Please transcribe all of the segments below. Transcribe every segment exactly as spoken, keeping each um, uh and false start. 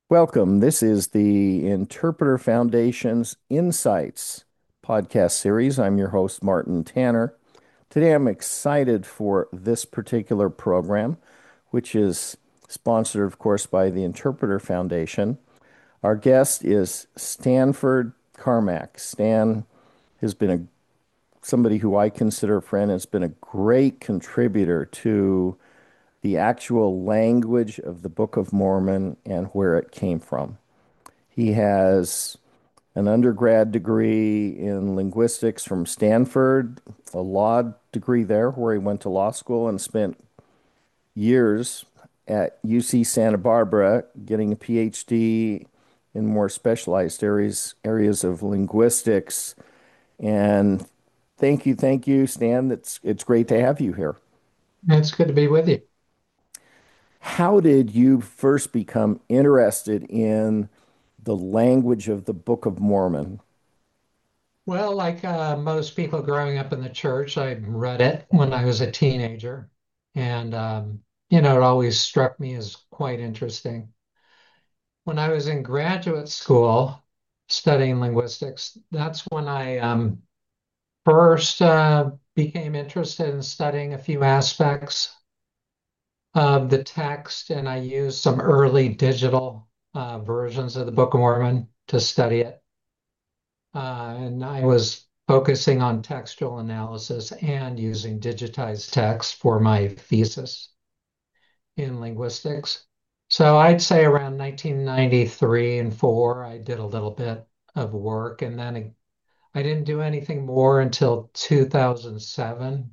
Welcome. This is the Interpreter Foundation's Insights podcast series. I'm your host, Martin Tanner. Today, I'm excited for this particular program, which is sponsored, of course, by the Interpreter Foundation. Our guest is Stanford Carmack. Stan has been a somebody who I consider a friend, has been a great contributor to the actual language of the Book of Mormon and where it came from. He has an undergrad degree in linguistics from Stanford, a law degree there where he went to law school and spent years at U C Santa Barbara getting a PhD in more specialized areas areas of linguistics. And thank you, thank you, Stan. It's it's great to have you here. It's good to be with you. How did you first become interested in the language of the Book of Mormon? Well, like uh, most people growing up in the church, I read it when I was a teenager. And, um, you know, it always struck me as quite interesting. When I was in graduate school studying linguistics, that's when I um, first uh, became interested in studying a few aspects of the text. And I used some early digital uh, versions of the Book of Mormon to study it. Uh, and I was focusing on textual analysis and using digitized text for my thesis in linguistics. So I'd say around nineteen ninety-three and four, I did a little bit of work, and then I didn't do anything more until two thousand seven.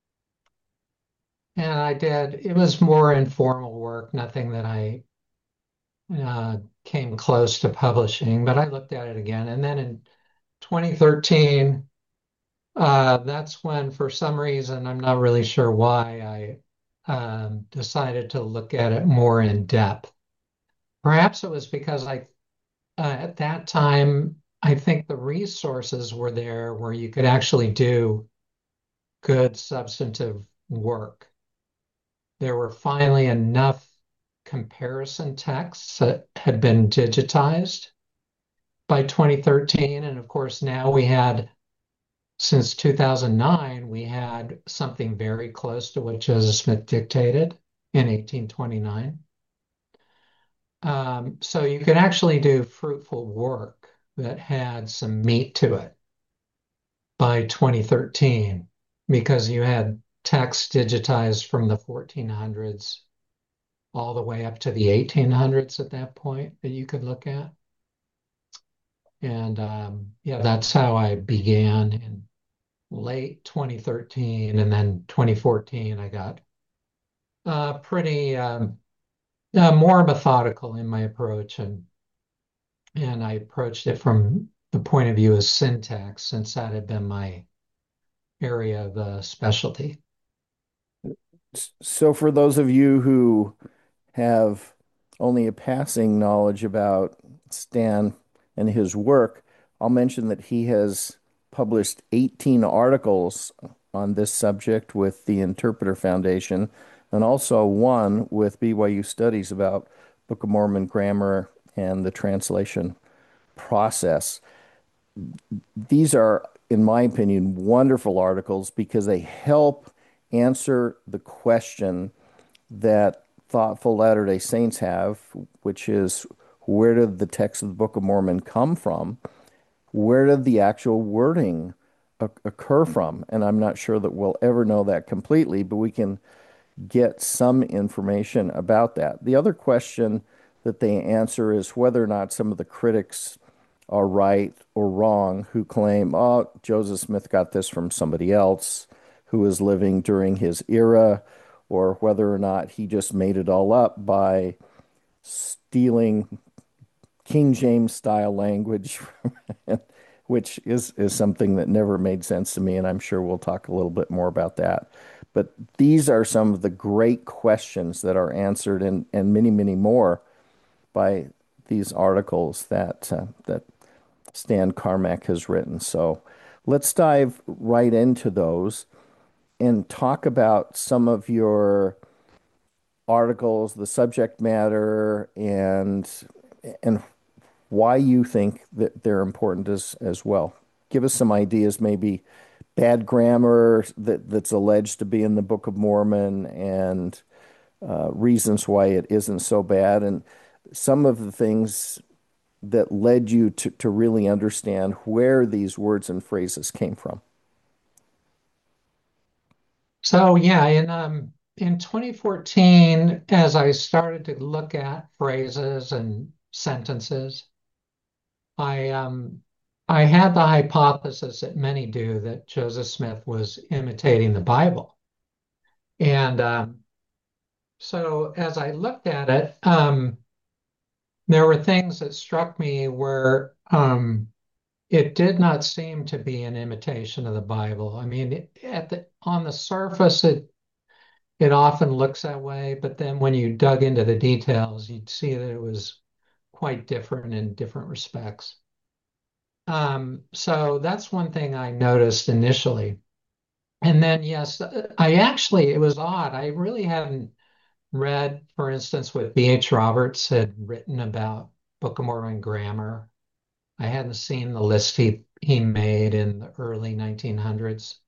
And I did, it was more informal work, nothing that I uh, came close to publishing, but I looked at it again. And then in twenty thirteen, Uh, that's when, for some reason, I'm not really sure why, I um, decided to look at it more in depth. Perhaps it was because I, uh, at that time, I think the resources were there where you could actually do good substantive work. There were finally enough comparison texts that had been digitized by twenty thirteen. And of course, now we had since two thousand nine, we had something very close to what Joseph Smith dictated in eighteen twenty-nine. Um, so you could actually do fruitful work that had some meat to it by twenty thirteen because you had text digitized from the fourteen hundreds all the way up to the eighteen hundreds at that point that you could look at. And um, yeah, that's how I began in late twenty thirteen, and then twenty fourteen I got uh, pretty um, uh, more methodical in my approach, and and I approached it from the point of view of syntax since that had been my area of uh, specialty. So, for those of you who have only a passing knowledge about Stan and his work, I'll mention that he has published eighteen articles on this subject with the Interpreter Foundation and also one with B Y U Studies about Book of Mormon grammar and the translation process. These are, in my opinion, wonderful articles because they help answer the question that thoughtful Latter-day Saints have, which is where did the text of the Book of Mormon come from? Where did the actual wording occur from? And I'm not sure that we'll ever know that completely, but we can get some information about that. The other question that they answer is whether or not some of the critics are right or wrong who claim, oh, Joseph Smith got this from somebody else who was living during his era, or whether or not he just made it all up by stealing King James style language, which is, is something that never made sense to me. And I'm sure we'll talk a little bit more about that. But these are some of the great questions that are answered, and, and many, many more by these articles that uh, that Stan Carmack has written. So let's dive right into those and talk about some of your articles, the subject matter, and and why you think that they're important as as well. Give us some ideas, maybe bad grammar that that's alleged to be in the Book of Mormon, and uh, reasons why it isn't so bad, and some of the things that led you to, to really understand where these words and phrases came from. So yeah, in um in twenty fourteen, as I started to look at phrases and sentences, I um I had the hypothesis that many do that Joseph Smith was imitating the Bible. And um, so as I looked at it, um, there were things that struck me where um, it did not seem to be an imitation of the Bible. I mean, it, at the on the surface, it it often looks that way, but then when you dug into the details, you'd see that it was quite different in different respects. Um, so that's one thing I noticed initially. And then, yes, I actually, it was odd. I really hadn't read, for instance, what B H. Roberts had written about Book of Mormon grammar. I hadn't seen the list he, he made in the early nineteen hundreds.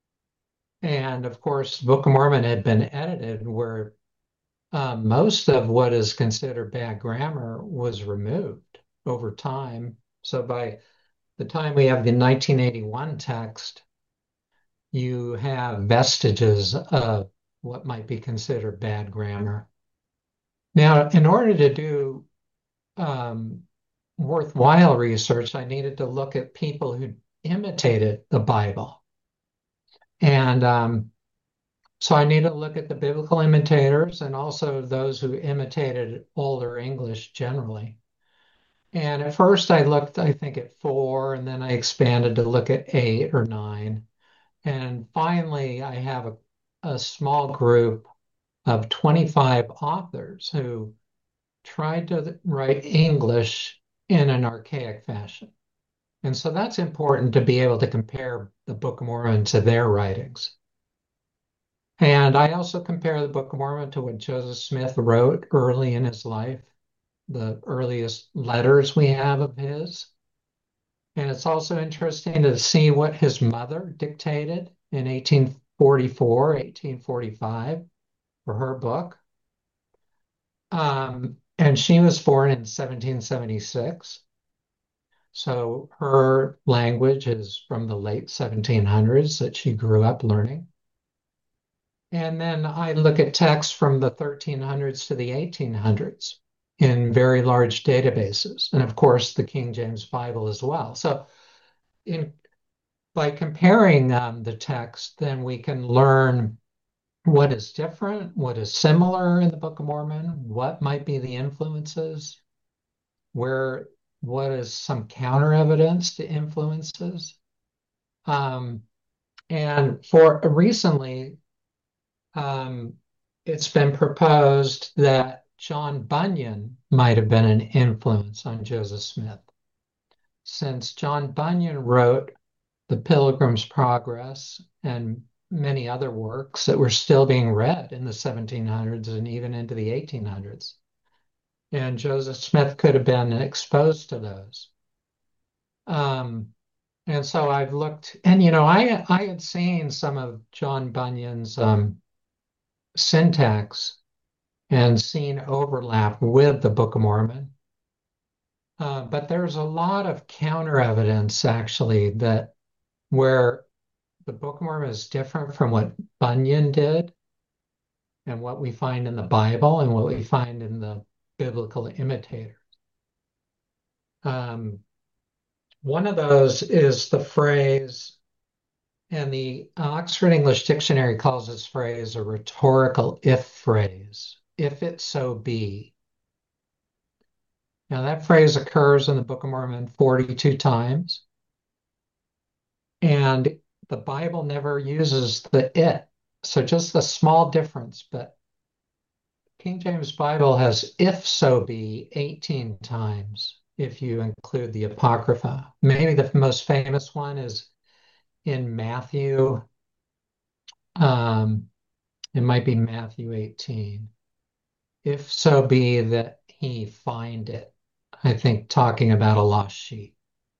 And of course, the Book of Mormon had been edited where uh, most of what is considered bad grammar was removed over time. So by the time we have the nineteen eighty-one text, you have vestiges of what might be considered bad grammar. Now, in order to do um, worthwhile research, I needed to look at people who imitated the Bible. And um, so I needed to look at the biblical imitators and also those who imitated older English generally. And at first I looked, I think, at four, and then I expanded to look at eight or nine. And finally, I have a, a small group of twenty-five authors who tried to write English in an archaic fashion. And so that's important to be able to compare the Book of Mormon to their writings. And I also compare the Book of Mormon to what Joseph Smith wrote early in his life, the earliest letters we have of his. And it's also interesting to see what his mother dictated in eighteen forty-four, eighteen forty-five for her book. Um, and she was born in seventeen seventy-six. So her language is from the late seventeen hundreds that she grew up learning. And then I look at texts from the thirteen hundreds to the eighteen hundreds in very large databases. And of course, the King James Bible as well. So in by comparing um, the text, then we can learn what is different, what is similar in the Book of Mormon, what might be the influences, where what is some counter evidence to influences. Um, and for recently, um, it's been proposed that John Bunyan might have been an influence on Joseph Smith, since John Bunyan wrote The Pilgrim's Progress and many other works that were still being read in the seventeen hundreds and even into the eighteen hundreds. And Joseph Smith could have been exposed to those. Um, and so I've looked, and you know, I I had seen some of John Bunyan's um, syntax and seen overlap with the Book of Mormon. Uh, but there's a lot of counter evidence actually that where the Book of Mormon is different from what Bunyan did and what we find in the Bible and what we find in the biblical imitator. Um, one of those is the phrase, and the Oxford English Dictionary calls this phrase a rhetorical if phrase, if it so be. Now, that phrase occurs in the Book of Mormon forty-two times, and the Bible never uses the it. So, just a small difference, but King James Bible has if so be eighteen times if you include the Apocrypha. Maybe the most famous one is in Matthew. Um, it might be Matthew eighteen. If so be that he find it. I think, talking about a lost sheep.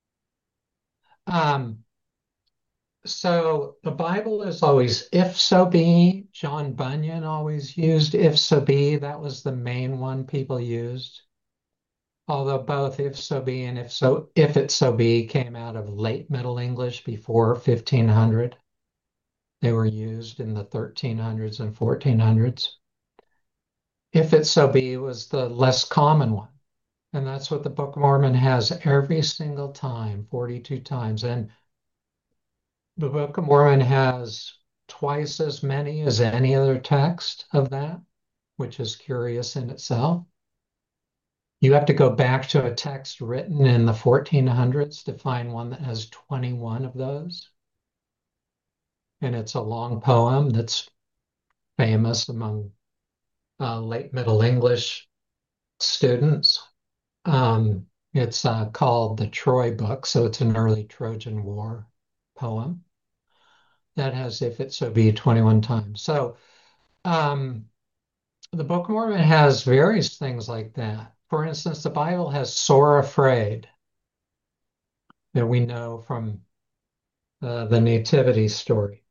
Um, so the Bible is always if so be. John Bunyan always used if so be. That was the main one people used. Although both if so be and if so if it so be came out of late Middle English before fifteen hundred. They were used in the thirteen hundreds and fourteen hundreds. If it so be was the less common one. And that's what the Book of Mormon has every single time, forty-two times. And the Book of Mormon has twice as many as any other text of that, which is curious in itself. You have to go back to a text written in the fourteen hundreds to find one that has twenty-one of those. And it's a long poem that's famous among uh, late Middle English students. Um, it's uh, called the Troy Book, so it's an early Trojan War poem that has if it so be twenty-one times. So um, the Book of Mormon has various things like that. For instance, the Bible has sore afraid that we know from uh, the Nativity story,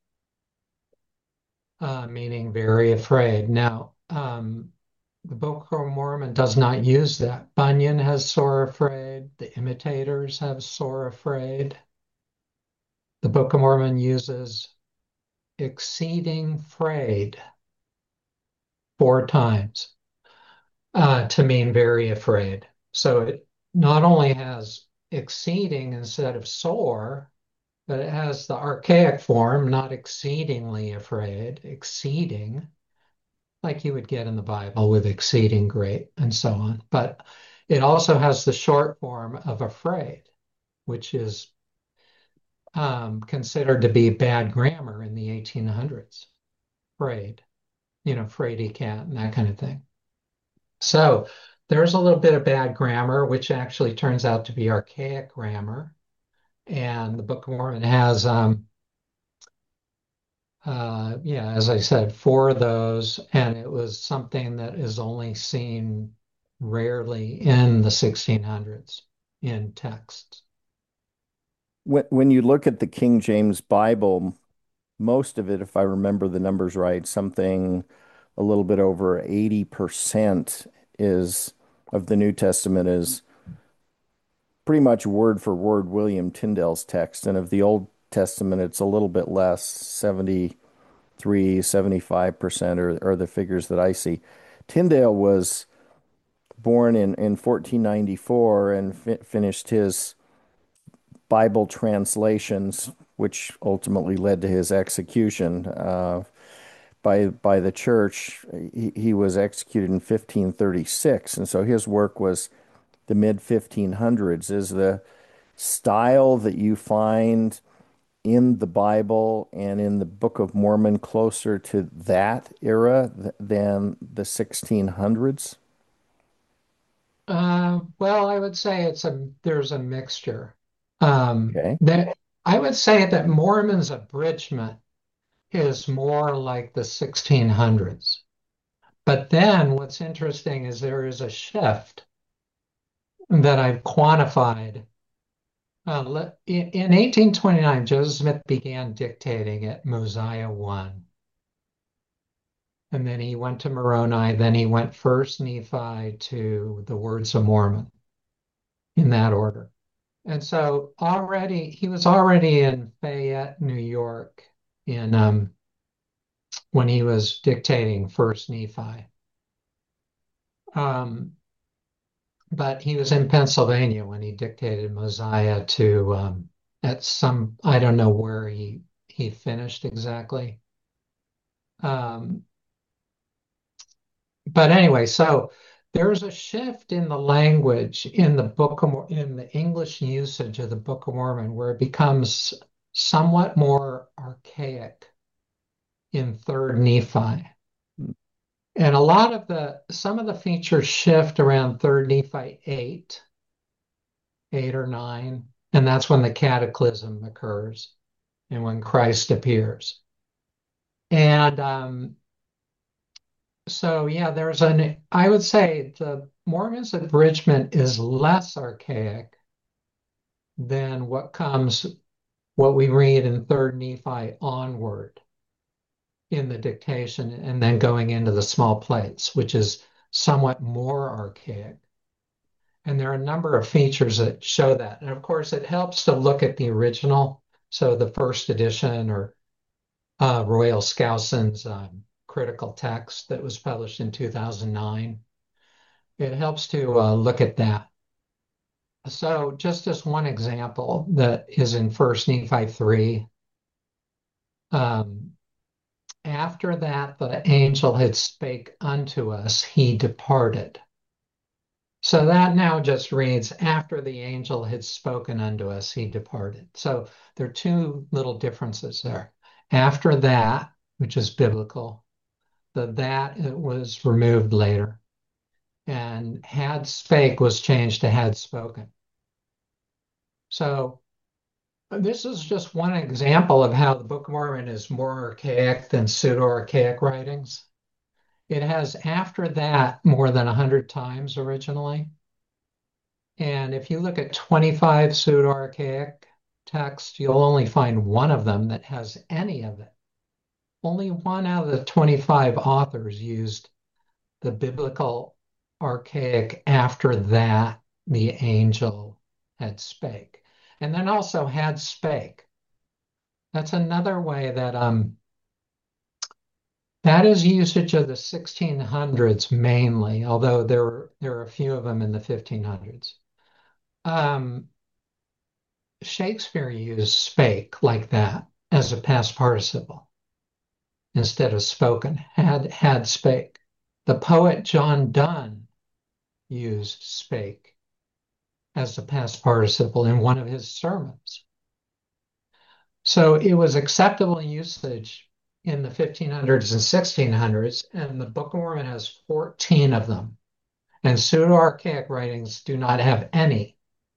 uh, meaning very afraid. Now, um, the Book of Mormon does not use that. Bunyan has sore afraid. The imitators have sore afraid. The Book of Mormon uses exceeding frayed four times uh, to mean very afraid. So it not only has exceeding instead of sore, but it has the archaic form, not exceedingly afraid, exceeding, like you would get in the Bible with exceeding great and so on. But it also has the short form of afraid, which is um, considered to be bad grammar in the eighteen hundreds. Afraid, you know, fraidy cat and that kind of thing. So there's a little bit of bad grammar, which actually turns out to be archaic grammar. And the Book of Mormon has, um, uh, yeah, as I said, four of those, and it was something that is only seen rarely in the sixteen hundreds in texts. When when you look at the King James Bible, most of it, if I remember the numbers right, something a little bit over eighty percent is of the New Testament is pretty much word for word William Tyndale's text. And of the Old Testament, it's a little bit less, seventy-three, seventy-five percent are, are the figures that I see. Tyndale was born in, in fourteen ninety-four and fi finished his Bible translations, which ultimately led to his execution uh, by by the church. He, he was executed in fifteen thirty-six, and so his work was the mid fifteen hundreds. Is the style that you find in the Bible and in the Book of Mormon closer to that era th than the sixteen hundreds? Uh, well, I would say it's a there's a mixture. Um, Okay. that I would say that Mormon's abridgment is more like the sixteen hundreds. But then what's interesting is there is a shift that I've quantified. Uh, le- in, in eighteen twenty-nine, Joseph Smith began dictating at Mosiah one. And then he went to Moroni. Then he went first Nephi to the Words of Mormon in that order. And so already, he was already in Fayette, New York in um, when he was dictating first Nephi. Um, but he was in Pennsylvania when he dictated Mosiah to um, at some I don't know where he he finished exactly. Um, but anyway, so there's a shift in the language in the Book of Mor- in the English usage of the Book of Mormon where it becomes somewhat more archaic in Third Nephi. And a lot of the some of the features shift around Third Nephi eight, eight or nine, and that's when the cataclysm occurs and when Christ appears. And um, So yeah, there's an, I would say the Mormon's abridgment is less archaic than what comes, what we read in Third Nephi onward in the dictation and then going into the small plates, which is somewhat more archaic. And there are a number of features that show that. And of course, it helps to look at the original. So the first edition or uh, Royal Scouson's um, critical text that was published in two thousand nine. It helps to uh, look at that. So just as one example that is in First Nephi three, um, after that the angel had spake unto us, he departed. So that now just reads, after the angel had spoken unto us, he departed. So there are two little differences there. After that, which is biblical, the that it was removed later, and had spake was changed to had spoken. So this is just one example of how the Book of Mormon is more archaic than pseudo-archaic writings. It has after that more than one hundred times originally. And if you look at twenty-five pseudo-archaic texts, you'll only find one of them that has any of it. Only one out of the twenty-five authors used the biblical archaic after that the angel had spake. And then also had spake. That's another way that um that is usage of the sixteen hundreds mainly, although there there are a few of them in the fifteen hundreds. Um, Shakespeare used spake like that as a past participle instead of spoken, had had spake. The poet John Donne used spake as a past participle in one of his sermons. So it was acceptable usage in the fifteen hundreds and sixteen hundreds, and the Book of Mormon has fourteen of them. And pseudo-archaic writings do not have any.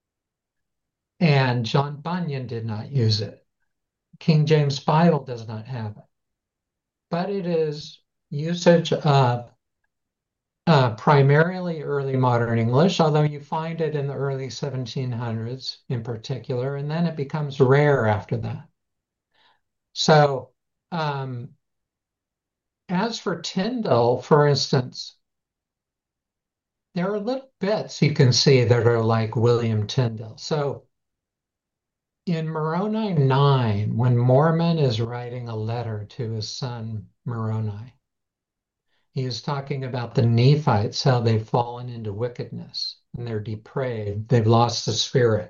And John Bunyan did not use it. King James Bible does not have it. But it is usage of uh, primarily early modern English, although you find it in the early seventeen hundreds in particular, and then it becomes rare after that. So, um, as for Tyndale, for instance, there are little bits you can see that are like William Tyndale. So, in Moroni nine, when Mormon is writing a letter to his son Moroni, he is talking about the Nephites, how they've fallen into wickedness and they're depraved, they've lost the spirit.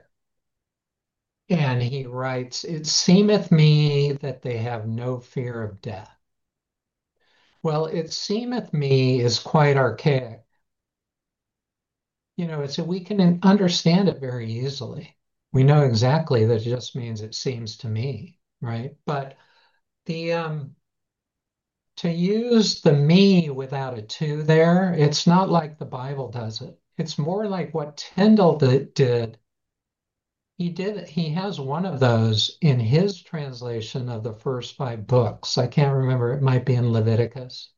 And he writes, it seemeth me that they have no fear of death. Well, it seemeth me is quite archaic. You know, it's we can understand it very easily. We know exactly that it just means it seems to me, right? But the um to use the me without a to there, it's not like the Bible does it. It's more like what Tyndale did. He did, he has one of those in his translation of the first five books. I can't remember, it might be in Leviticus.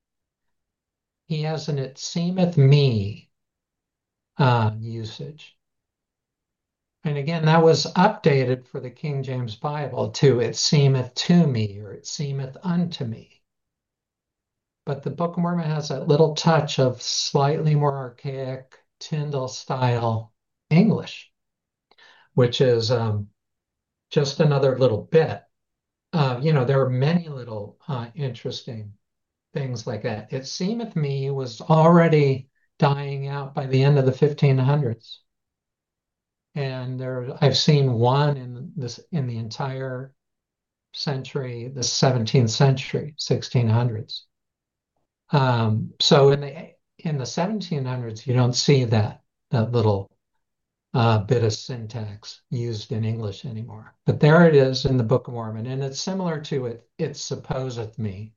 He has an it seemeth me uh, usage. And again, that was updated for the King James Bible to it seemeth to me or it seemeth unto me. But the Book of Mormon has that little touch of slightly more archaic Tyndale style English, which is um, just another little bit. Uh, you know, there are many little uh, interesting things like that. It seemeth me was already dying out by the end of the fifteen hundreds. And there, I've seen one in this in the entire century, the seventeenth century, sixteen hundreds. Um, so in the in the seventeen hundreds, you don't see that that little uh, bit of syntax used in English anymore. But there it is in the Book of Mormon, and it's similar to it. It supposeth me,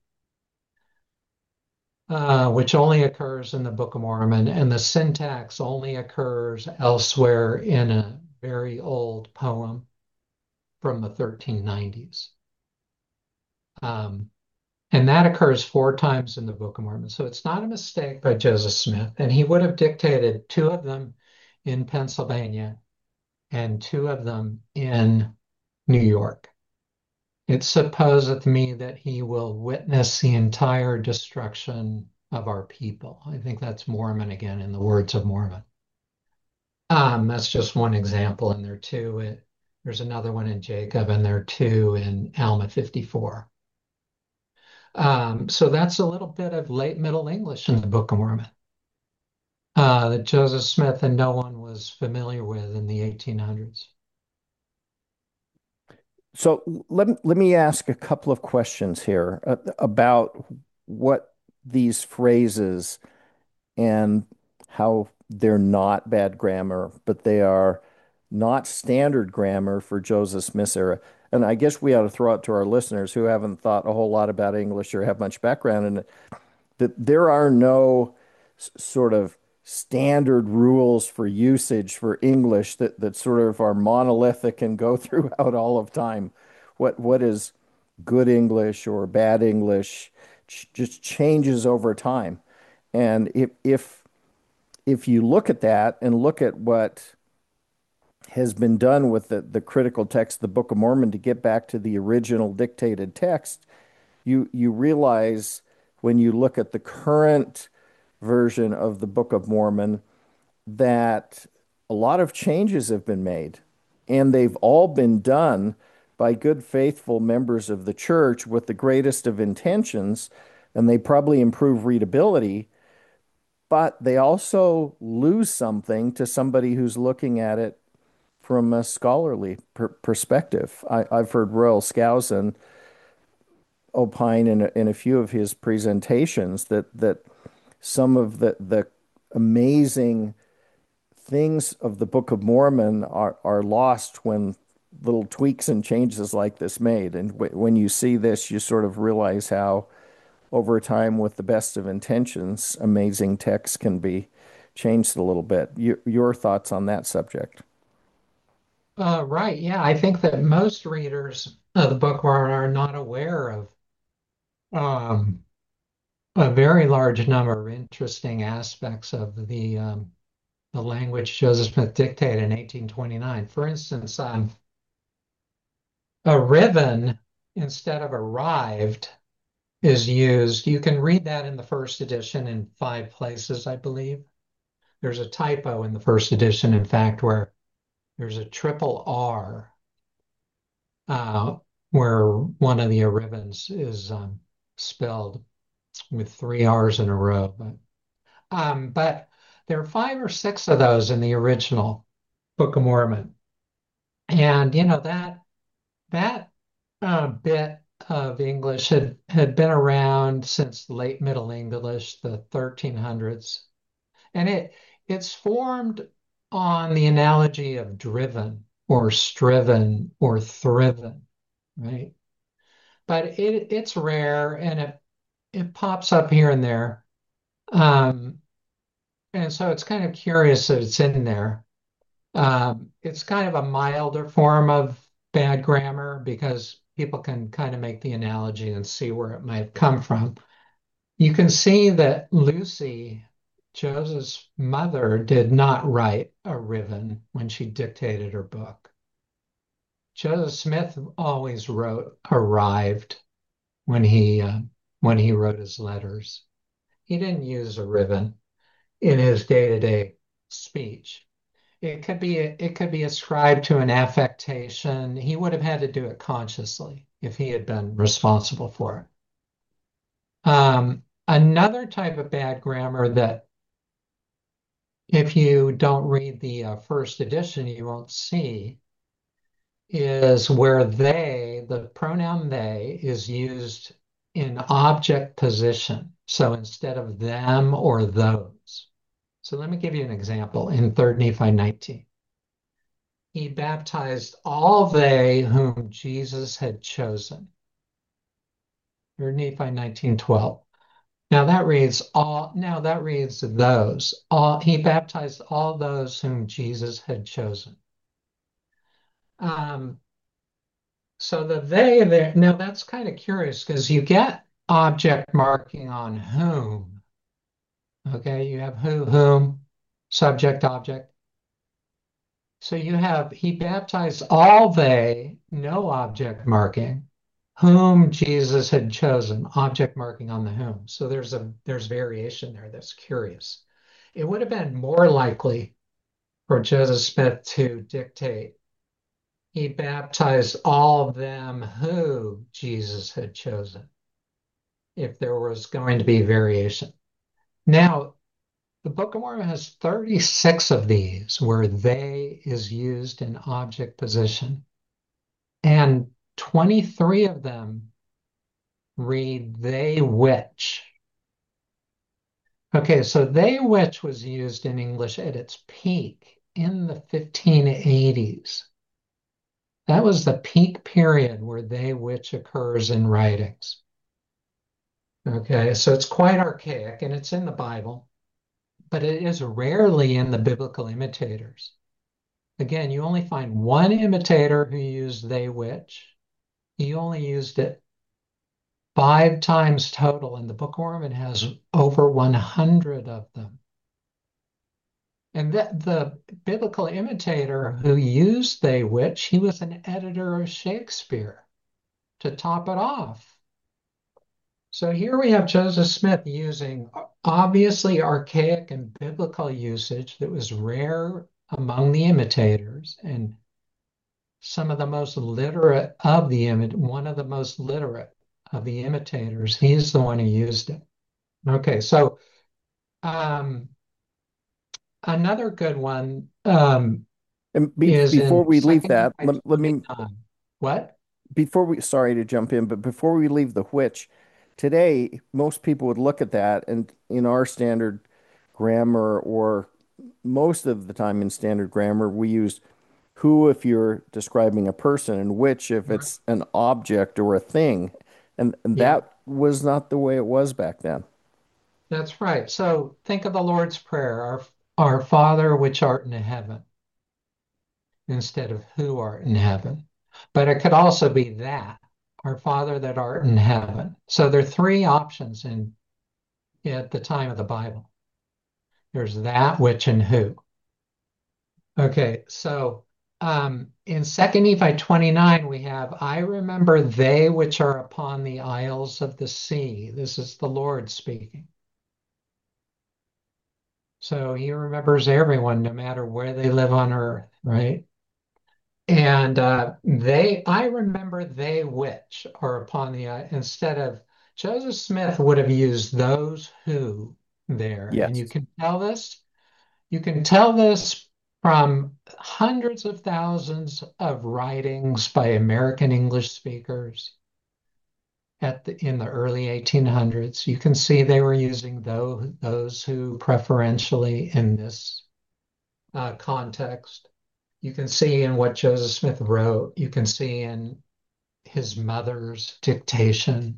uh, which only occurs in the Book of Mormon, and the syntax only occurs elsewhere in a very old poem from the thirteen nineties. Um, And that occurs four times in the Book of Mormon. So it's not a mistake by Joseph Smith. And he would have dictated two of them in Pennsylvania and two of them in New York. It supposeth me that he will witness the entire destruction of our people. I think that's Mormon again in the words of Mormon. Um, that's just one example, and there are two. It, there's another one in Jacob, and there are two in Alma fifty-four. Um, so that's a little bit of late Middle English in the Book of Mormon uh, that Joseph Smith and no one was familiar with in the eighteen hundreds. So let, let me ask a couple of questions here uh, about what these phrases and how they're not bad grammar, but they are not standard grammar for Joseph Smith's era. And I guess we ought to throw out to our listeners who haven't thought a whole lot about English or have much background in it that there are no s- sort of standard rules for usage for English that, that sort of are monolithic and go throughout all of time. What what is good English or bad English ch just changes over time. And if if if you look at that and look at what has been done with the, the critical text of the Book of Mormon to get back to the original dictated text, you you realize when you look at the current version of the Book of Mormon that a lot of changes have been made, and they've all been done by good, faithful members of the church with the greatest of intentions, and they probably improve readability, but they also lose something to somebody who's looking at it from a scholarly per perspective. I, I've heard Royal Skousen opine in a, in a few of his presentations that that some of the the amazing things of the Book of Mormon are are lost when little tweaks and changes like this made. And w when you see this, you sort of realize how over time, with the best of intentions, amazing text can be changed a little bit. Your, your thoughts on that subject? Uh, right. Yeah. I think that most readers of the Book of Mormon are not aware of um, a very large number of interesting aspects of the um, the language Joseph Smith dictated in eighteen twenty-nine. For instance, um, arriven instead of arrived is used. You can read that in the first edition in five places, I believe. There's a typo in the first edition, in fact, where there's a triple R uh, where one of the arrivens is um, spelled with three R's in a row. But, um, but there are five or six of those in the original Book of Mormon. And, you know, that that uh, bit of English had, had been around since late Middle English, the thirteen hundreds. And it it's formed on the analogy of driven or striven or thriven, right? But it it's rare and it it pops up here and there. Um, and so it's kind of curious that it's in there. Um, it's kind of a milder form of bad grammar because people can kind of make the analogy and see where it might come from. You can see that Lucy, Joseph's mother, did not write a ribbon when she dictated her book. Joseph Smith always wrote arrived when he uh, when he wrote his letters. He didn't use a ribbon in his day-to-day speech. It could be it could be ascribed to an affectation. He would have had to do it consciously if he had been responsible for it. Um, another type of bad grammar that if you don't read the uh, first edition, you won't see is where they, the pronoun they, is used in object position. So instead of them or those. So let me give you an example in third Nephi nineteen. He baptized all they whom Jesus had chosen. third Nephi nineteen twelve. Now that reads all, now that reads those. All he baptized all those whom Jesus had chosen. Um, so the they there, now that's kind of curious because you get object marking on whom. Okay, you have who, whom, subject, object. So you have, he baptized all they, no object marking, whom Jesus had chosen, object marking on the whom. So there's a there's variation there that's curious. It would have been more likely for Joseph Smith to dictate, he baptized all of them who Jesus had chosen, if there was going to be variation. Now, the Book of Mormon has thirty-six of these where they is used in object position, and twenty-three of them read they which. Okay, so they which was used in English at its peak in the fifteen eighties. That was the peak period where they which occurs in writings. Okay, so it's quite archaic and it's in the Bible, but it is rarely in the biblical imitators. Again, you only find one imitator who used they which. He only used it five times total, and the Book of Mormon has over one hundred of them. And the, the biblical imitator who used they which, he was an editor of Shakespeare to top it off. So here we have Joseph Smith using obviously archaic and biblical usage that was rare among the imitators, and some of the most literate of the imit one of the most literate of the imitators. He's the one who used it. Okay, so um, another good one um, And be, is before in we leave Second that, Nephi let, let me twenty-nine. What? before we sorry to jump in, but before we leave the which, today most people would look at that and in our standard grammar or most of the time in standard grammar, we use who if you're describing a person and which if Right. it's an object or a thing. And, and Yeah, that was not the way it was back then. that's right. So think of the Lord's Prayer, our, our Father which art in heaven, instead of who art in heaven. But it could also be that, our Father that art in heaven. So there are three options in at the time of the Bible. There's that, which, and who. Okay, so um, in Second Nephi twenty-nine, we have, I remember they which are upon the isles of the sea. This is the Lord speaking. So he remembers everyone, no matter where they live on earth, right? And uh, they, I remember they which are upon the, uh, instead of Joseph Smith would have used those who there. And you Yes. can tell this, you can tell this from hundreds of thousands of writings by American English speakers at the, in the early eighteen hundreds. You can see they were using those, those who preferentially in this uh, context. You can see in what Joseph Smith wrote, you can see in his mother's dictation.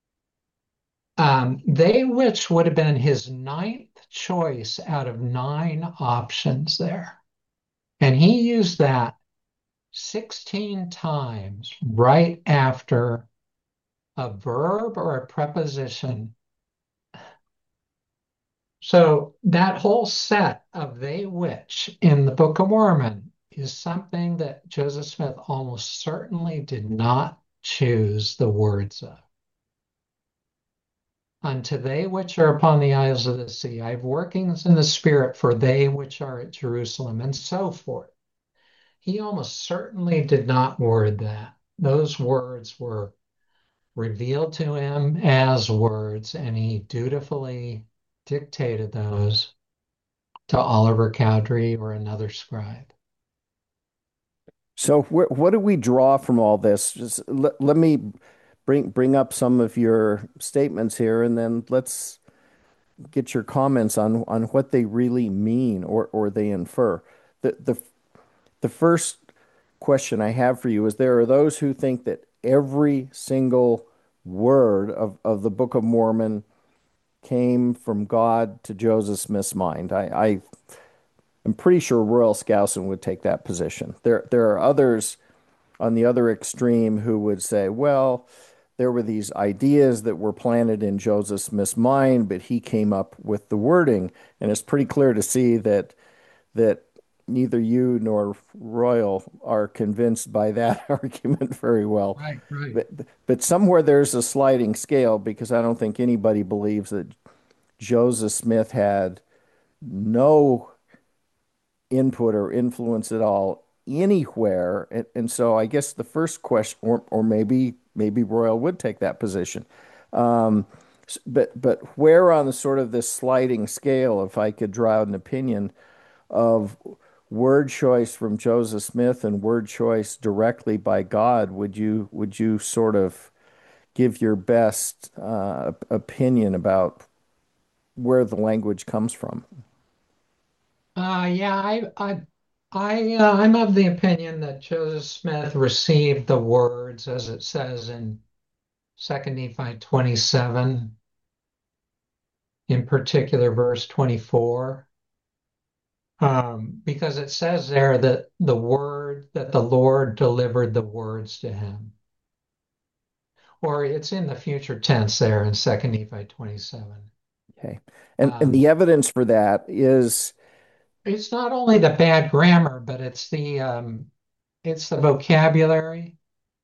Um, they which would have been his ninth choice out of nine options there. And he used that sixteen times right after a verb or a preposition. So that whole set of they which in the Book of Mormon is something that Joseph Smith almost certainly did not choose the words of. Unto they which are upon the isles of the sea, I have workings in the spirit for they which are at Jerusalem, and so forth. He almost certainly did not word that. Those words were revealed to him as words, and he dutifully dictated those to Oliver Cowdery or another scribe. So wh what do we draw from all this? Just let, let me bring bring up some of your statements here and then let's get your comments on on what they really mean or or they infer. The the the first question I have for you is there are those who think that every single word of, of the Book of Mormon came from God to Joseph Smith's mind. I, I am pretty sure Royal Skousen would take that position. There there are others on the other extreme who would say, well, there were these ideas that were planted in Joseph Smith's mind, but he came up with the wording. And it's pretty clear to see that that neither you nor Royal are convinced by that argument very well. Right, right. But but somewhere there's a sliding scale because I don't think anybody believes that Joseph Smith had no input or influence at all anywhere. And, and so I guess the first question, or, or maybe maybe Royal would take that position. Um, but but where on the sort of this sliding scale, if I could draw out an opinion of word choice from Joseph Smith and word choice directly by God, would you would you sort of give your best uh, opinion about where the language comes from? Uh, yeah, I, I, I, uh, I'm of the opinion that Joseph Smith received the words, as it says in Second Nephi twenty-seven, in particular verse twenty-four, um, because it says there that the word that the Lord delivered the words to him, or it's in the future tense there in Second Nephi twenty-seven. Okay. And and Um, the evidence for that is it's not only the bad grammar, but it's the um, it's the vocabulary.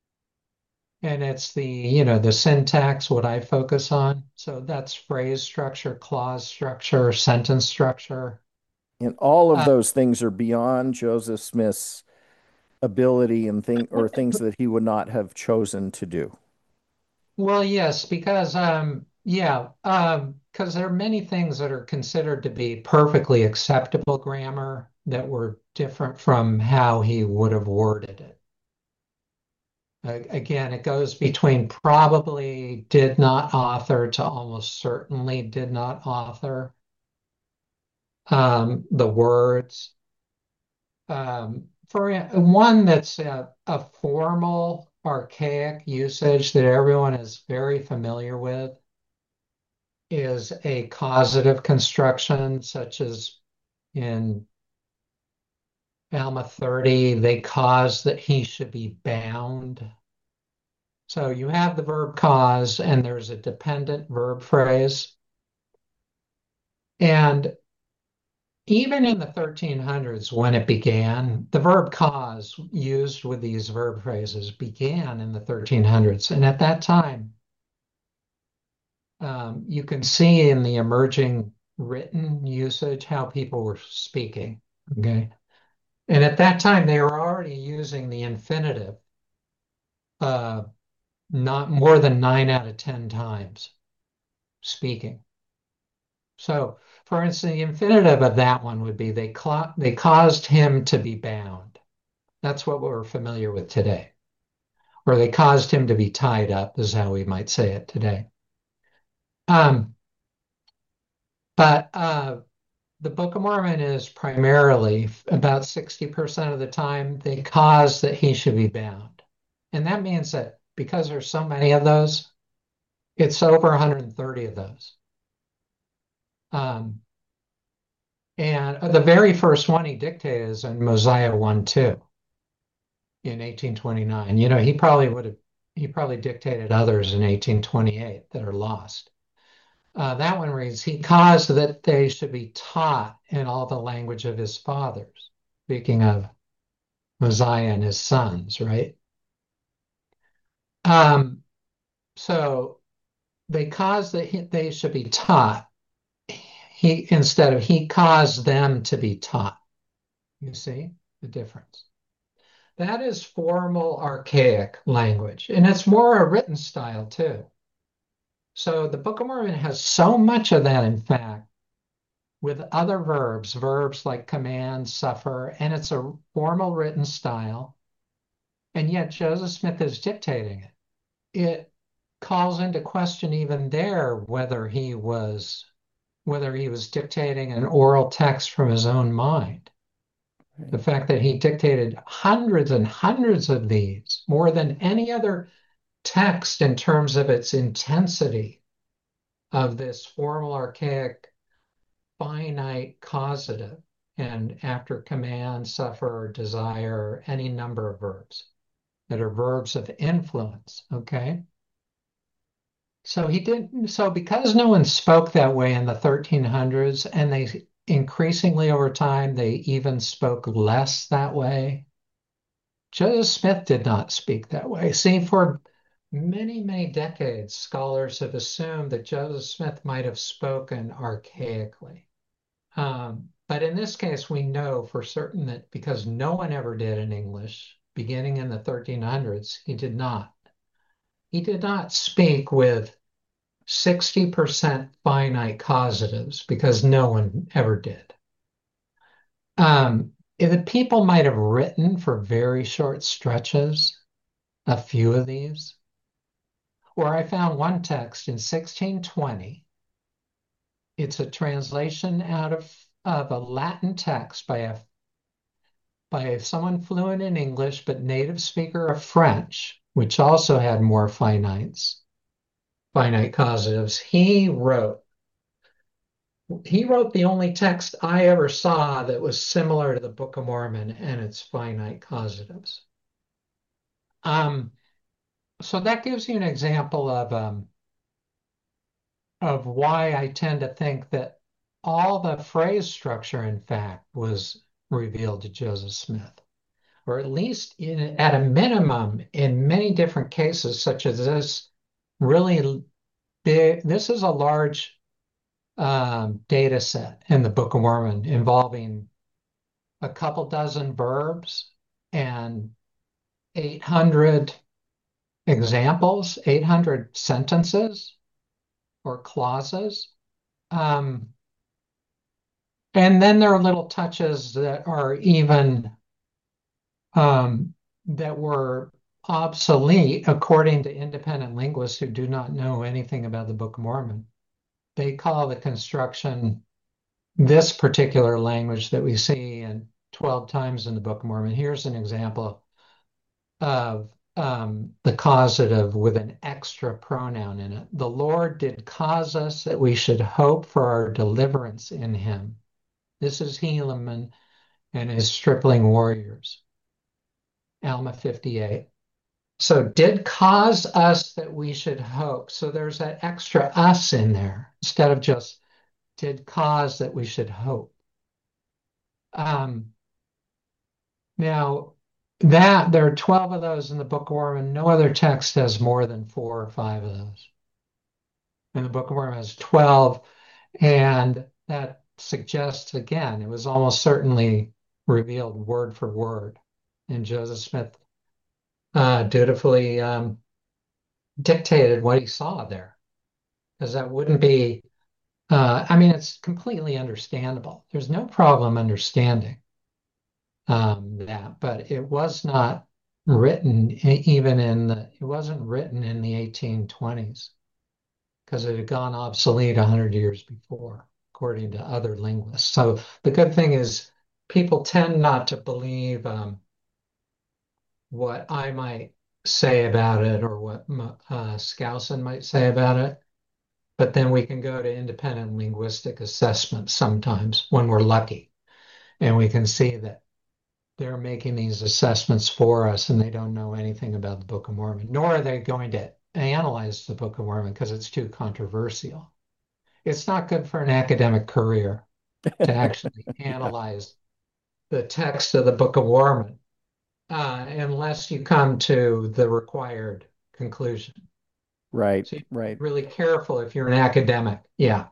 And it's the, you know, the syntax, what I focus on. So that's phrase structure, clause structure, sentence structure. and all of Uh, those things are beyond Joseph Smith's ability and thing or things that he would not have chosen to do. well, yes, because um, yeah, um, because there are many things that are considered to be perfectly acceptable grammar that were different from how he would have worded it. Uh, again, it goes between probably did not author to almost certainly did not author um, the words. Um, for one that's a, a formal, archaic usage that everyone is very familiar with is a causative construction, such as in Alma thirty, they caused that he should be bound. So you have the verb cause, and there's a dependent verb phrase. And even in the thirteen hundreds, when it began, the verb cause used with these verb phrases began in the thirteen hundreds. And at that time, um, you can see in the emerging written usage how people were speaking. Okay. And at that time, they were already using the infinitive uh, not more than nine out of ten times speaking. So, for instance, the infinitive of that one would be they, they caused him to be bound. That's what we're familiar with today. Or they caused him to be tied up, is how we might say it today. Um, but uh, the Book of Mormon is primarily about sixty percent of the time they cause that he should be bound. And that means that because there's so many of those, it's over one hundred thirty of those. Um, and the very first one he dictated is in Mosiah one two in eighteen twenty-nine. You know, he probably would have, he probably dictated others in eighteen twenty-eight that are lost. Uh, that one reads, he caused that they should be taught in all the language of his fathers. Speaking of Mosiah and his sons, right? Um, so they caused that he, they should be taught. He instead of he caused them to be taught. You see the difference. That is formal, archaic language, and it's more a written style too. So the Book of Mormon has so much of that, in fact, with other verbs, verbs like command, suffer, and it's a formal written style. And yet Joseph Smith is dictating it. It calls into question even there whether he was whether he was dictating an oral text from his own mind. The Right. fact that he dictated hundreds and hundreds of these, more than any other text in terms of its intensity of this formal, archaic, finite causative, and after command, suffer, desire, any number of verbs that are verbs of influence. Okay. So he didn't, so because no one spoke that way in the thirteen hundreds, and they increasingly over time, they even spoke less that way. Joseph Smith did not speak that way. See, for many, many decades, scholars have assumed that Joseph Smith might have spoken archaically. Um, but in this case, we know for certain that because no one ever did in English, beginning in the thirteen hundreds, he did not. He did not speak with sixty percent finite causatives because no one ever did. Um, the people might have written for very short stretches, a few of these, or I found one text in sixteen twenty. It's a translation out of, of a Latin text by a by someone fluent in English but native speaker of French, which also had more finites, finite causatives. He wrote he wrote the only text I ever saw that was similar to the Book of Mormon and its finite causatives. Um, so that gives you an example of um, of why I tend to think that all the phrase structure, in fact, was revealed to Joseph Smith, or at least in, at a minimum, in many different cases, such as this really big. This is a large um, data set in the Book of Mormon involving a couple dozen verbs and eight hundred examples, eight hundred sentences or clauses. Um, and then there are little touches that are even um, that were obsolete according to independent linguists who do not know anything about the Book of Mormon. They call the construction this particular language that we see in twelve times in the Book of Mormon. Here's an example of um, the causative with an extra pronoun in it. The Lord did cause us that we should hope for our deliverance in him. This is Helaman and his stripling warriors, Alma fifty-eight. So did cause us that we should hope. So there's that extra us in there instead of just did cause that we should hope. Um, now, that there are twelve of those in the Book of Mormon. No other text has more than four or five of those. And the Book of Mormon has twelve, and that suggests again, it was almost certainly revealed word for word. And Joseph Smith uh, dutifully um, dictated what he saw there, because that wouldn't be, uh, I mean, it's completely understandable. There's no problem understanding um, that, but it was not written e- even in the, it wasn't written in the eighteen twenties because it had gone obsolete one hundred years before, according to other linguists. So the good thing is people tend not to believe um, what I might say about it or what uh, Skousen might say about it. But then we can go to independent linguistic assessment sometimes when we're lucky, and we can see that they're making these assessments for us and they don't know anything about the Book of Mormon, nor are they going to analyze the Book of Mormon because it's too controversial. It's not good for an academic career to actually analyze the text of the Book of Mormon uh, unless you come to the required conclusion. Right, So you're right. really careful if you're an academic. Yeah,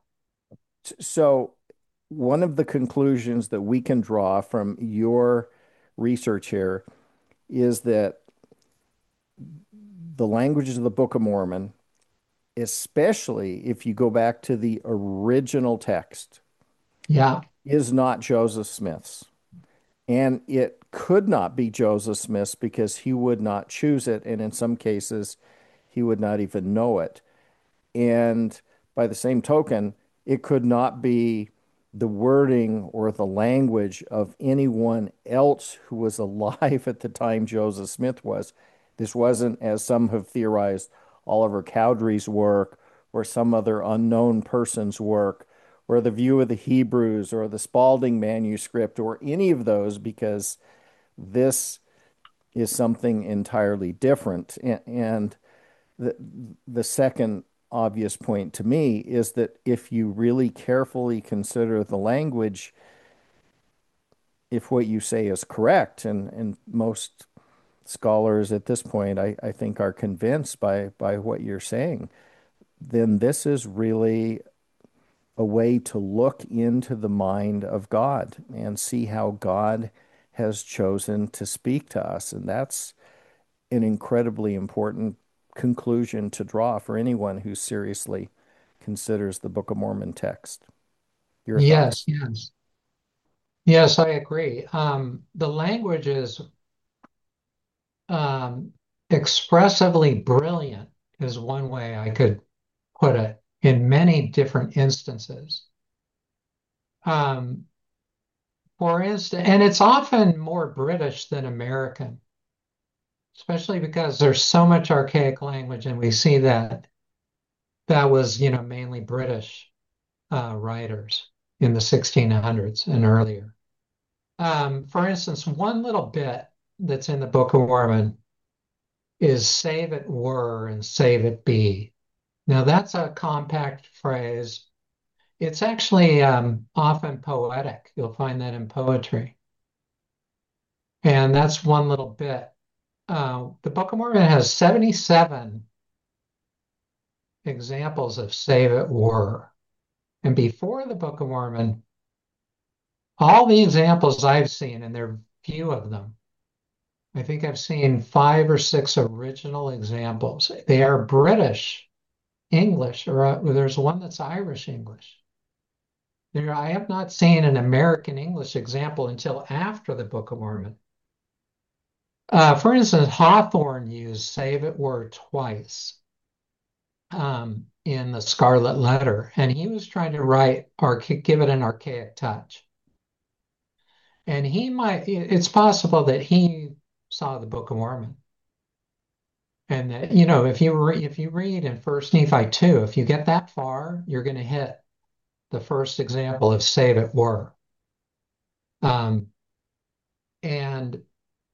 So, one of the conclusions that we can draw from your research here is that the languages of the Book of Mormon, especially if you go back to the original text, yeah, is not Joseph Smith's. And it could not be Joseph Smith's because he would not choose it. And in some cases, he would not even know it. And by the same token, it could not be the wording or the language of anyone else who was alive at the time Joseph Smith was. This wasn't, as some have theorized, Oliver Cowdery's work or some other unknown person's work or the View of the Hebrews or the Spalding manuscript or any of those, because this is something entirely different. And, and the the second obvious point to me is that if you really carefully consider the language, if what you say is correct, and, and most scholars at this point, I, I think, are convinced by, by what you're saying, then this is really a way to look into the mind of God and see how God has chosen to speak to us. And that's an incredibly important conclusion to draw for anyone who seriously considers the Book of Mormon text. Your Yes, thoughts? yes. Yes, I agree. Um, the language is um, expressively brilliant, is one way I could put it, in many different instances. Um, for instance, and it's often more British than American, especially because there's so much archaic language, and we see that that was, you know, mainly British uh, writers in the sixteen hundreds and earlier. Um, for instance, one little bit that's in the Book of Mormon is save it were and save it be. Now, that's a compact phrase. It's actually um, often poetic. You'll find that in poetry. And that's one little bit. Uh, the Book of Mormon has seventy-seven examples of save it were. And before the Book of Mormon, all the examples I've seen, and there are few of them, I think I've seen five or six original examples. They are British English, or uh, there's one that's Irish English. There, I have not seen an American English example until after the Book of Mormon. Uh, for instance, Hawthorne used save it were twice um, in the Scarlet Letter, and he was trying to write or give it an archaic touch. And he might, it's possible that he saw the Book of Mormon. And that, you know, if you re if you read in First Nephi two, if you get that far, you're going to hit the first example of save it were. Um, and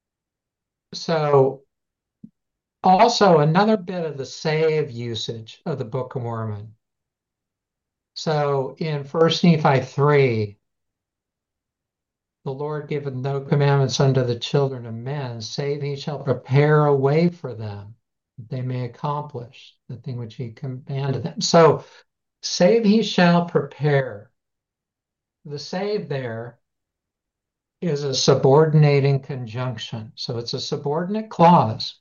so also another bit of the save usage of the Book of Mormon. So in First Nephi three, the Lord giveth no commandments unto the children of men, save he shall prepare a way for them, that they may accomplish the thing which he commanded them. So save he shall prepare. The save there is a subordinating conjunction. So it's a subordinate clause.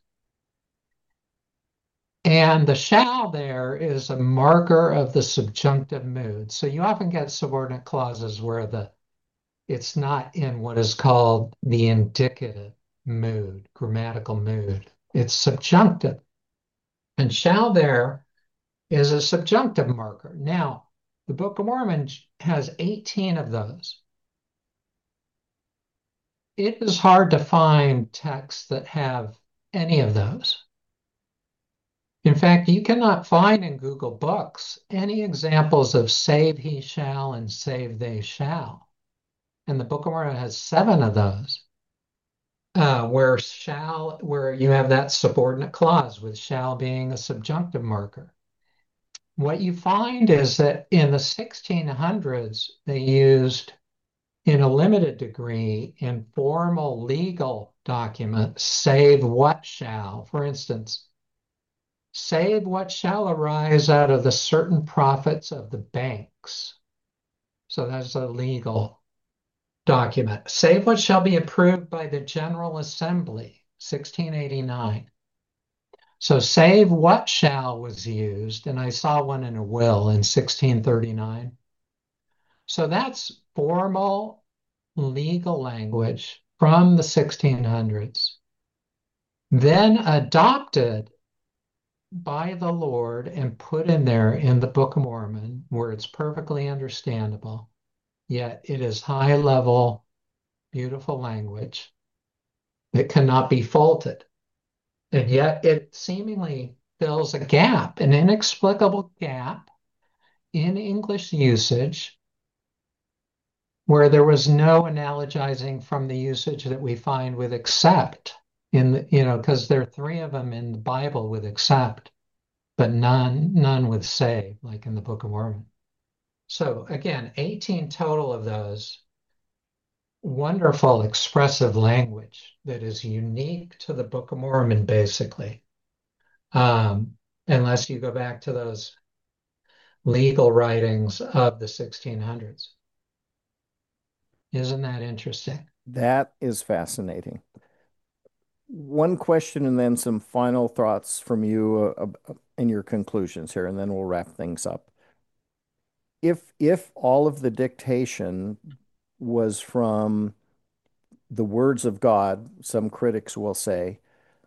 And the shall there is a marker of the subjunctive mood. So you often get subordinate clauses where the it's not in what is called the indicative mood, grammatical mood. It's subjunctive. And shall there is a subjunctive marker. Now, the Book of Mormon has eighteen of those. It is hard to find texts that have any of those. In fact, you cannot find in Google Books any examples of save he shall and save they shall. And the Book of Mormon has seven of those, uh, where shall, where you have that subordinate clause with shall being a subjunctive marker. What you find is that in the sixteen hundreds, they used in a limited degree in formal legal documents, save what shall. For instance, save what shall arise out of the certain profits of the banks. So that's a legal document. Save what shall be approved by the General Assembly, sixteen eighty-nine. So save what shall was used, and I saw one in a will in sixteen thirty-nine. So that's formal legal language from the sixteen hundreds, then adopted by the Lord and put in there in the Book of Mormon, where it's perfectly understandable, yet it is high level, beautiful language that cannot be faulted. And yet it seemingly fills a gap, an inexplicable gap in English usage where there was no analogizing from the usage that we find with accept in the, you know, because there are three of them in the Bible with accept. but none none with say, like in the Book of Mormon. So again, eighteen total of those, wonderful expressive language that is unique to the Book of Mormon, basically. Um, unless you go back to those legal writings of the sixteen hundreds. Isn't that interesting? That is fascinating. One question and then some final thoughts from you uh, uh, in your conclusions here, and then we'll wrap things up. If if all of the dictation was from the words of God, some critics will say,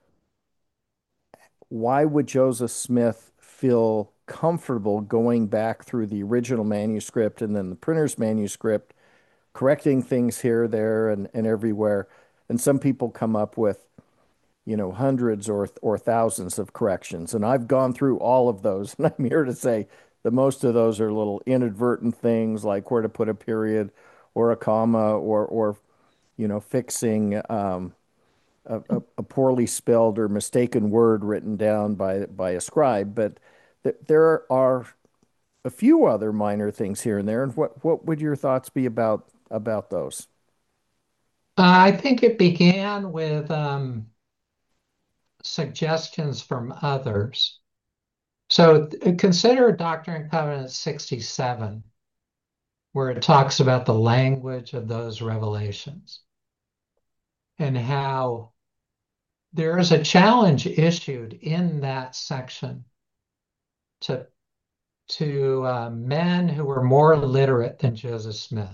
why would Joseph Smith feel comfortable going back through the original manuscript and then the printer's manuscript, correcting things here, there, and, and everywhere? And some people come up with, you know, hundreds or or thousands of corrections. And I've gone through all of those, and I'm here to say that most of those are little inadvertent things like where to put a period or a comma or or you know, fixing um, a, a, a poorly spelled or mistaken word written down by by a scribe. But th there are a few other minor things here and there. And what what would your thoughts be about about those? Uh, I think it began with um, suggestions from others. So th- consider Doctrine and Covenants sixty-seven, where it talks about the language of those revelations and how there is a challenge issued in that section to to uh, men who were more literate than Joseph Smith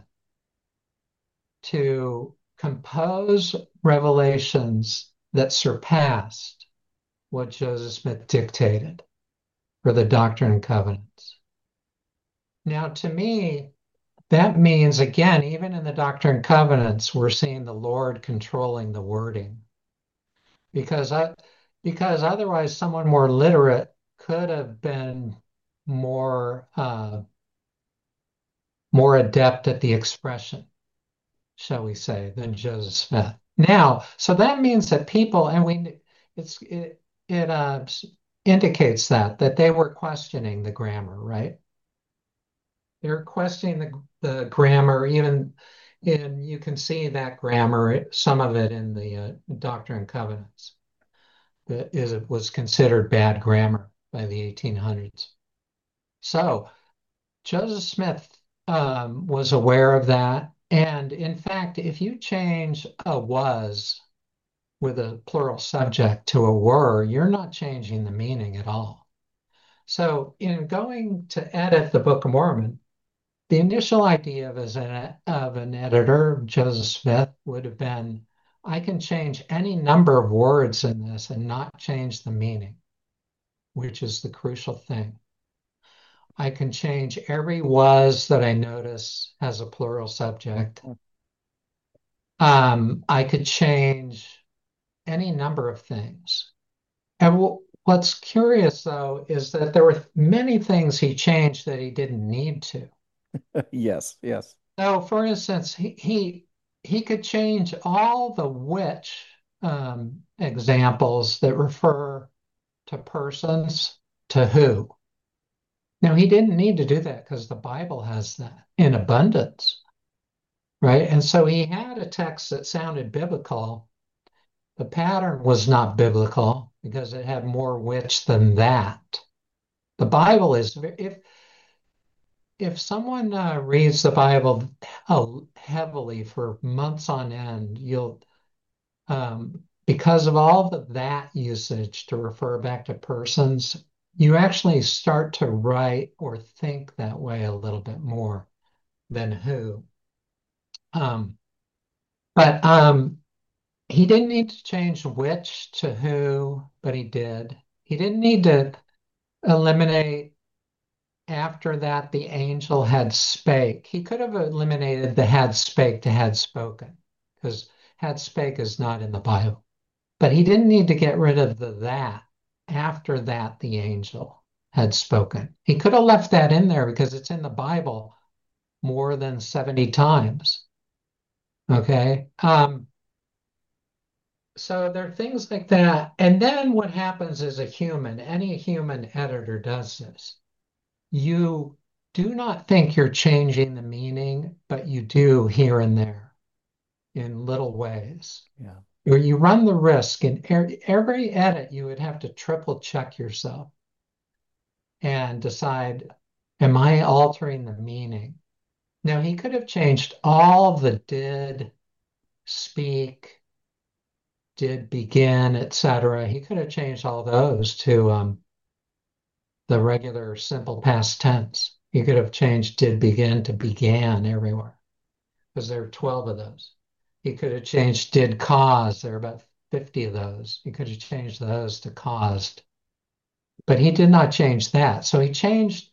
to compose revelations that surpassed what Joseph Smith dictated for the Doctrine and Covenants. Now, to me, that means, again, even in the Doctrine and Covenants, we're seeing the Lord controlling the wording because I, because otherwise, someone more literate could have been more uh, more adept at the expression, shall we say, than Joseph Smith. Now, so that means that people, and we, it's it it uh, indicates that that they were questioning the grammar, right? They're questioning the the grammar, even in you can see that grammar, some of it in the uh, Doctrine and Covenants, that is it was considered bad grammar by the eighteen hundreds. So Joseph Smith um, was aware of that. And in fact, if you change a was with a plural subject to a were, you're not changing the meaning at all. So in going to edit the Book of Mormon, the initial idea of, as an, of an editor, Joseph Smith, would have been, I can change any number of words in this and not change the meaning, which is the crucial thing. I can change every was that I notice has a plural subject. Um, I could change any number of things. And w what's curious, though, is that there were many things he changed that he didn't need to. Yes, yes. So, for instance, he he, he could change all the which um, examples that refer to persons to who. Now, he didn't need to do that because the Bible has that in abundance, right? And so he had a text that sounded biblical. The pattern was not biblical because it had more which than that. The Bible is, if if someone uh, reads the Bible uh, heavily for months on end, you'll um, because of all the that usage to refer back to persons, you actually start to write or think that way a little bit more than who. Um, but um, he didn't need to change which to who, but he did. He didn't need to eliminate after that the angel had spake. He could have eliminated the had spake to had spoken, because had spake is not in the Bible. But he didn't need to get rid of the that after that the angel had spoken. He could have left that in there because it's in the Bible more than seventy times. Okay. Um, So there are things like that. And then what happens as a human, any human editor does this. You do not think you're changing the meaning, but you do here and there in little ways. Yeah. Or you run the risk in er- every edit, you would have to triple check yourself and decide, am I altering the meaning? Now, he could have changed all the did, speak, did begin, et cetera. He could have changed all those to um, the regular simple past tense. He could have changed did begin to began everywhere because there are twelve of those. He could have changed did cause. There are about fifty of those. He could have changed those to caused, but he did not change that. So he changed,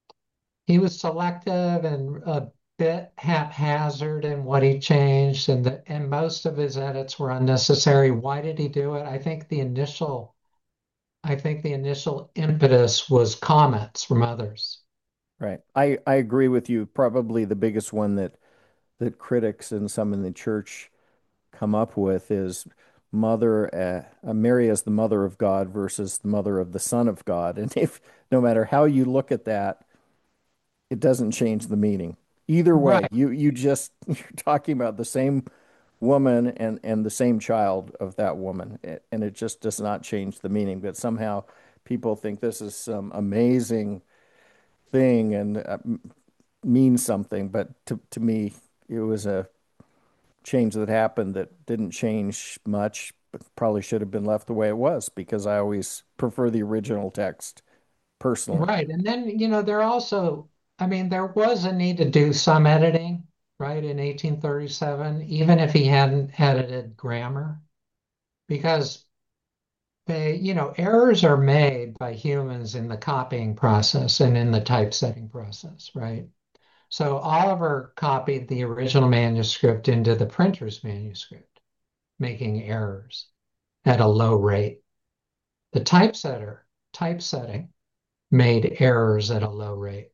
he was selective and a bit haphazard in what he changed, and the, and most of his edits were unnecessary. Why did he do it? I think the initial I think the initial impetus was comments from others. Right. I, I agree with you. Probably the biggest one that that critics and some in the church come up with is mother uh, uh, Mary as the mother of God versus the mother of the Son of God. And if no matter how you look at that, it doesn't change the meaning. Either way, Right, you you just you're talking about the same woman and and the same child of that woman, and it just does not change the meaning. But somehow people think this is some amazing thing and uh, means something. But to to me, it was a change that happened that didn't change much, but probably should have been left the way it was because I always prefer the original text personally. right. And then, you know, there also, I mean, there was a need to do some editing, right, in eighteen thirty-seven, even if he hadn't edited grammar, because they, you know, errors are made by humans in the copying process and in the typesetting process, right? So Oliver copied the original manuscript into the printer's manuscript, making errors at a low rate. The typesetter, typesetting made errors at a low rate.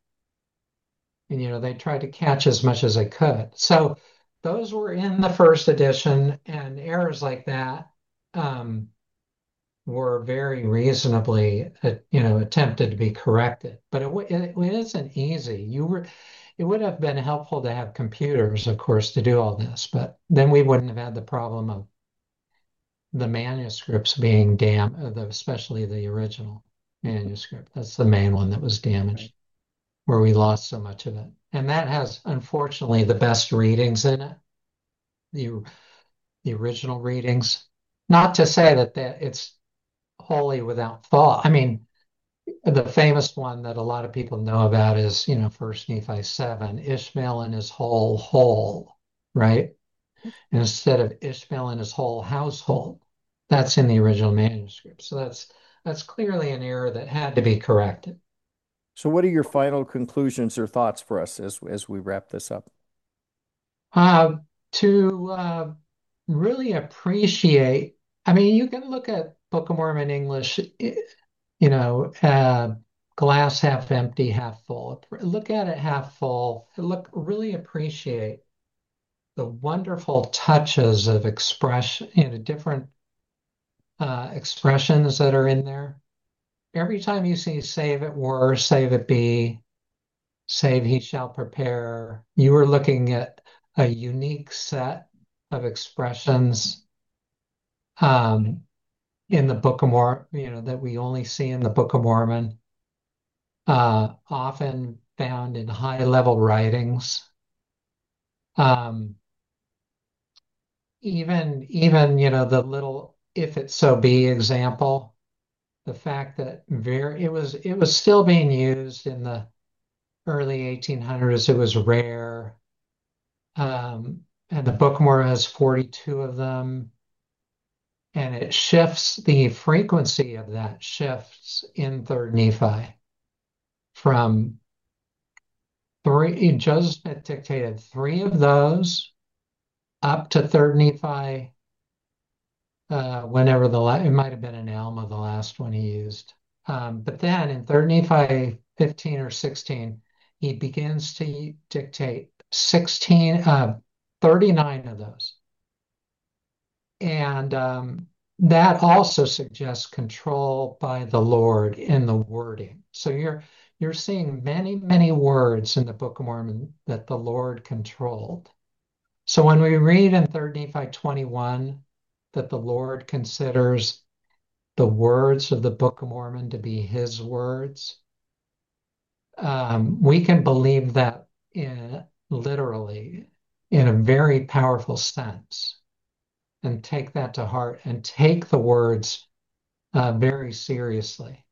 And, you know, they tried to catch as much as they could. So those were in the first edition, and errors like that um, were very reasonably, uh, you know, attempted to be corrected. But it, it, it isn't easy. You were, it would have been helpful to have computers, of course, to do all this, but then we wouldn't have had the problem of the manuscripts being damaged, especially the original manuscript. That's the main one that was Right. damaged, where we lost so much of it. And that has, unfortunately, the best readings in it, the, the original readings. Not to say that, that it's wholly without fault. I mean, the famous one that a lot of people know about is, you know, First Nephi seven, Ishmael and his whole whole, right? Instead of Ishmael and his whole household. That's in the original manuscript. So that's that's clearly an error that had to be corrected. So, what are your final conclusions or thoughts for us as as we wrap this up? Uh, to uh, really appreciate, I mean, you can look at Book of Mormon English, you know, uh, glass half empty, half full. Look at it half full. Look, really appreciate the wonderful touches of expression, you know, different uh, expressions that are in there. Every time you see save it were, save it be, save he shall prepare, you are looking at a unique set of expressions um, in the Book of Mormon, you know, that we only see in the Book of Mormon, uh, often found in high level writings. Um, even, even, you know, the little if it so be example, the fact that very, it was, it was still being used in the early eighteen hundreds. It was rare. Um, and the Bookmore has forty-two of them. And it shifts, the frequency of that shifts in Third Nephi from three, Joseph Smith dictated three of those up to Third Nephi, uh, whenever the, la- it might have been an Alma, the last one he used. Um, but then in Third Nephi fifteen or sixteen, he begins to dictate sixteen, uh, thirty-nine of those. And um, that also suggests control by the Lord in the wording. So you're you're seeing many, many words in the Book of Mormon that the Lord controlled. So when we read in third Nephi twenty-one that the Lord considers the words of the Book of Mormon to be his words, um, we can believe that in literally in a very powerful sense and take that to heart and take the words uh, very seriously.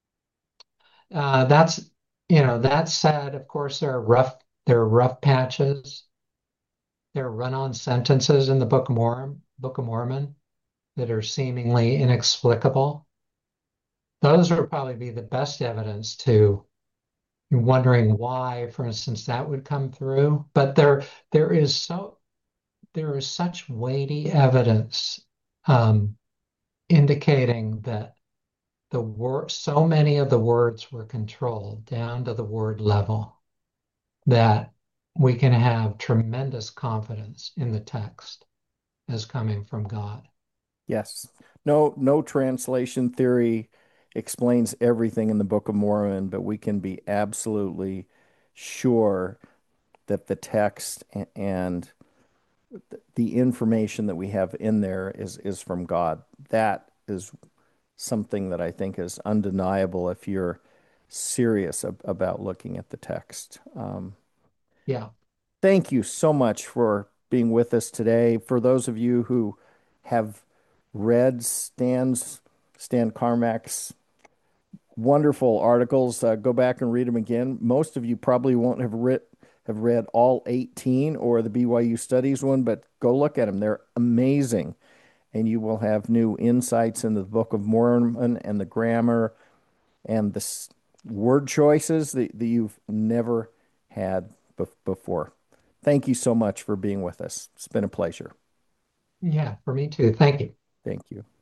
Uh, that's, you know, that said, of course, there are rough, there are rough patches. There are run-on sentences in the Book of Mormon, Book of Mormon that are seemingly inexplicable. Those would probably be the best evidence to wondering why, for instance, that would come through. But there, there is so there is such weighty evidence um, indicating that the word, so many of the words were controlled down to the word level that we can have tremendous confidence in the text as coming from God. Yes. No, no translation theory explains everything in the Book of Mormon, but we can be absolutely sure that the text a- and the information that we have in there is is from God. That is something that I think is undeniable if you're serious ab about looking at the text. Um, Yeah, thank you so much for being with us today. For those of you who have read Stan's Stan Carmack's wonderful articles, uh, go back and read them again. Most of you probably won't have read have read all eighteen or the B Y U Studies one, but go look at them. They're amazing, and you will have new insights into the Book of Mormon and the grammar and the s- word choices that, that you've never had bef- before. Thank you so much for being with us. It's been a pleasure. yeah, for me too. Thank you. Thank you.